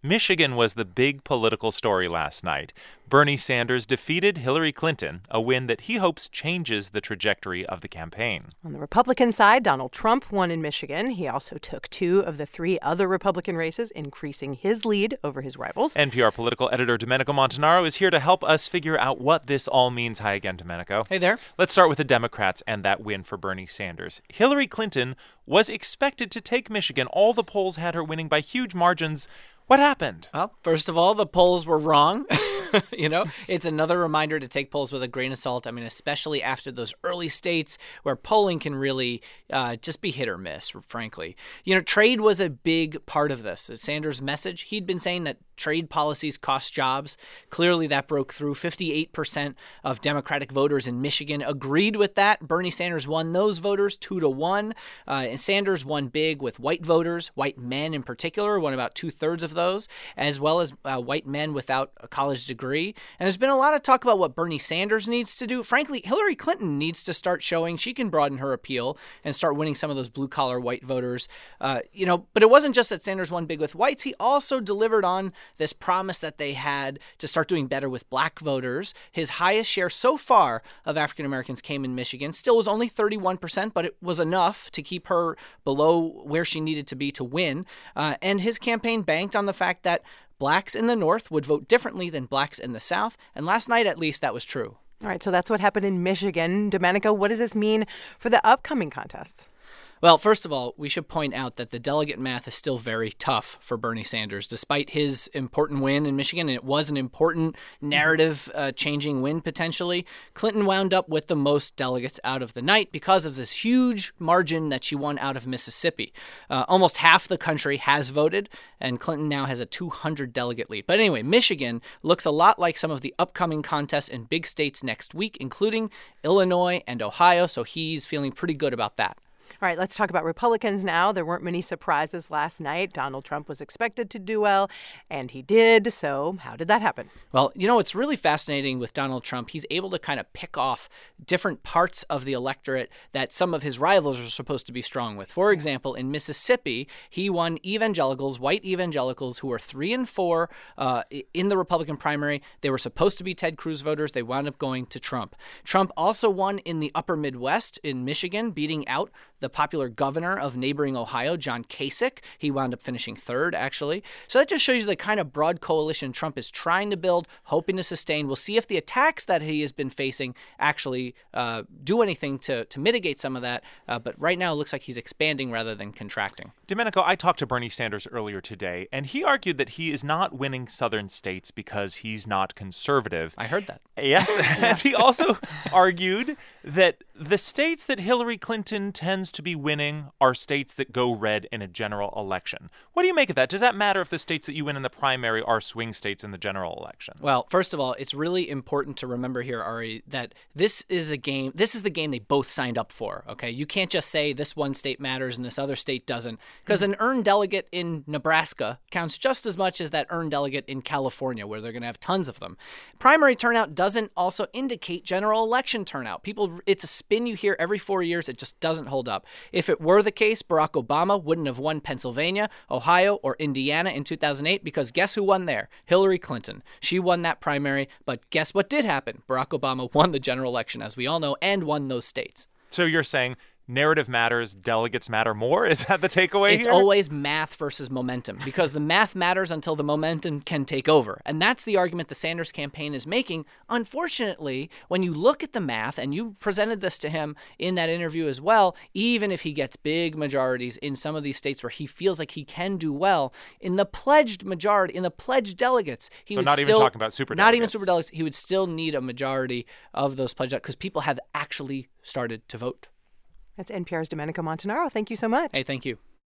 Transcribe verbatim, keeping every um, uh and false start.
Michigan was the big political story last night. Bernie Sanders defeated Hillary Clinton, a win that he hopes changes the trajectory of the campaign. On the Republican side, Donald Trump won in Michigan. He also took two of the three other Republican races, increasing his lead over his rivals. N P R political editor Domenico Montanaro is here to help us figure out what this all means. Hi again, Domenico. Hey there. Let's start with the Democrats and that win for Bernie Sanders. Hillary Clinton was expected to take Michigan. All the polls had her winning by huge margins. What happened? Well, first of all, the polls were wrong. You know, it's another reminder to take polls with a grain of salt. I mean, especially after those early states where polling can really uh, just be hit or miss, frankly. You know, trade was a big part of this. Sanders' message, he'd been saying that trade policies cost jobs. Clearly, that broke through. fifty-eight percent of Democratic voters in Michigan agreed with that. Bernie Sanders won those voters two to one. Uh, and Sanders won big with white voters, white men in particular, won about two thirds of those, as well as uh, white men without a college degree. And there's been a lot of talk about what Bernie Sanders needs to do. Frankly, Hillary Clinton needs to start showing she can broaden her appeal and start winning some of those blue-collar white voters. Uh, you know, but it wasn't just that Sanders won big with whites. He also delivered on this promise that they had to start doing better with black voters. His highest share so far of African Americans came in Michigan. Still was only thirty-one percent, but it was enough to keep her below where she needed to be to win. Uh, and his campaign banked on the fact that blacks in the North would vote differently than blacks in the South. And last night, at least, that was true. All right, so that's what happened in Michigan. Domenico, what does this mean for the upcoming contests? Well, first of all, we should point out that the delegate math is still very tough for Bernie Sanders, despite his important win in Michigan. And it was an important narrative-changing uh, win, potentially. Clinton wound up with the most delegates out of the night because of this huge margin that she won out of Mississippi. Uh, almost half the country has voted, and Clinton now has a two hundred delegate lead. But anyway, Michigan looks a lot like some of the upcoming contests in big states next week, including Illinois and Ohio, so he's feeling pretty good about that. All right, let's talk about Republicans now. There weren't many surprises last night. Donald Trump was expected to do well, and he did. So how did that happen? Well, you know, it's really fascinating with Donald Trump. He's able to kind of pick off different parts of the electorate that some of his rivals are supposed to be strong with. For example, in Mississippi, he won evangelicals, white evangelicals, who were three and four uh, in the Republican primary. They were supposed to be Ted Cruz voters. They wound up going to Trump. Trump also won in the upper Midwest in Michigan, beating out the popular governor of neighboring Ohio, John Kasich. He wound up finishing third, actually. So that just shows you the kind of broad coalition Trump is trying to build, hoping to sustain. We'll see if the attacks that he has been facing actually uh, do anything to, to mitigate some of that. Uh, but right now, it looks like he's expanding rather than contracting. Domenico, I talked to Bernie Sanders earlier today, and he argued that he is not winning southern states because he's not conservative. I heard that. Yes. And he also argued that the states that Hillary Clinton tends to be winning are states that go red in a general election. What do you make of that? Does that matter if the states that you win in the primary are swing states in the general election? Well, first of all, it's really important to remember here, Ari, that this is a game, this is the game they both signed up for, okay? You can't just say this one state matters and this other state doesn't, because mm-hmm. an earned delegate in Nebraska counts just as much as that earned delegate in California, where they're going to have tons of them. Primary turnout doesn't also indicate general election turnout. People, it's a spin you hear every four years. It just doesn't hold up. If it were the case, Barack Obama wouldn't have won Pennsylvania, Ohio, or Indiana in two thousand eight, because guess who won there? Hillary Clinton. She won that primary, but guess what did happen? Barack Obama won the general election, as we all know, and won those states. So you're saying narrative matters, delegates matter more? Is that the takeaway It's here? always math versus momentum, because the math matters until the momentum can take over. And that's the argument the Sanders campaign is making. Unfortunately, when you look at the math, and you presented this to him in that interview as well, even if he gets big majorities in some of these states where he feels like he can do well, in the pledged majority, in the pledged delegates, he so would not still, even talking about super not delegates. even super delegates, he would still need a majority of those pledged, because people have actually started to vote. That's N P R's Domenico Montanaro. Thank you so much. Hey, thank you.